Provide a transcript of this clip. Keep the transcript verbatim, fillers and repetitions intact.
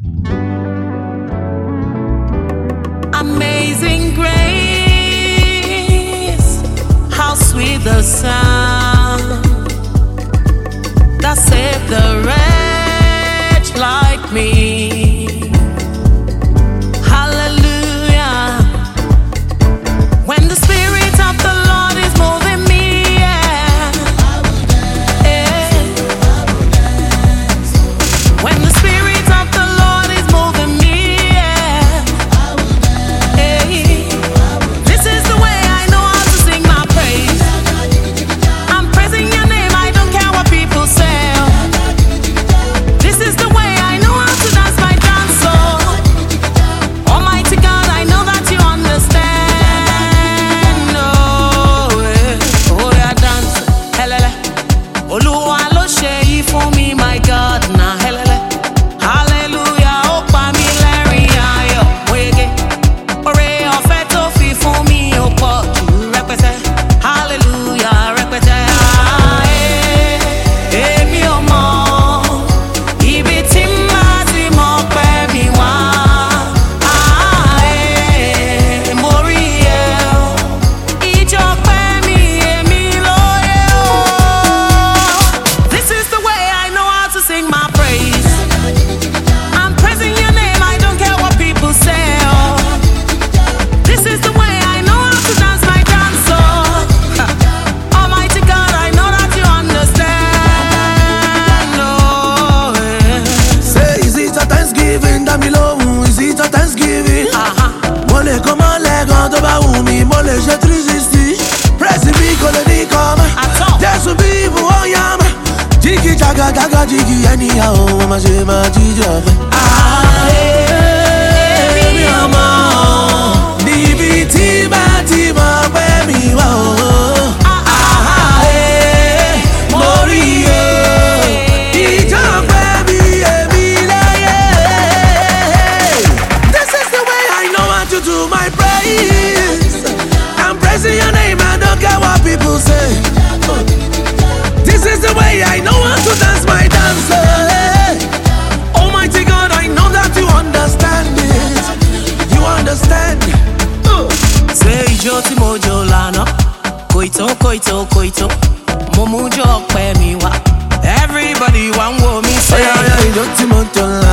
Amazing grace, how sweet the sound that saved the wretch like me. Hallelujah. When the Spirit of the Lord is moving me, yeah. Yeah. When the Spirit of the Lord is moving me, yeah. Hey. This is the way I know how to sing my praise. I'm praising your name, I don't care what people say. This is the way I know how to dance my dance song. Almighty God, I know that you understand. Oh, yeah. Oh, yeah, dance. Helele. Oluwa lo ṣe yìí fún mi, my God, na helele. Hallelujah, ó pa mí lẹ́rìn ayọ̀. Mo yege. Oore ọ̀fẹ́ tó fi fún mi ó pọ̀ jù rẹpẹtẹ. Hallelujah, rẹpẹtẹ. Ah, eh, èmi ò mọ̀ ibi tí màá ti mọ̀ pé mi wá. Ah, eh, mo rí ẹ o. Ìjọ pé mi, èmi lóye o. This is the way I know how to sing my praise. I'm praising your name, I don't care what people say. Oh. This is the way I know how to dance my dance song. Almighty God, I know that you understand. Oh, yeah. Say, is it a Thanksgiving? Dami lohun, is it a Thanksgiving? Uh-huh. Mo lè kọ́ mọ́ lẹ́gàn tó bá wù mí, mo lè ṣe three sixty. Press mi kò lè ní kọ́má. At all. Jésù bí ibù ó yá mà. Jígì jaga jaga jígì anyhow, mo máa ṣe máa jíjọ pẹ́. Ah, eh, èmi ò mọ̀ níbi tí bá ti mọ̀ pé mi wá o. Ah, eh, mo rí o. Ìjọ pé mi, èmi láyé. This is the way I know how to do my praise. I'm praising your name, I don't care what people say. This is the way I know how to dance my dance. eh. Almighty God, I know that you understand it. You understand. Uh. Ṣé ijó tí mo jó lánàá? Kòìtó, kòìtó, kòìtó. Mo mú jó ọpẹ́ mi wá. Everybody wá ń wò mí Oh say. yeah, yeah, ìjọ tí mo jọ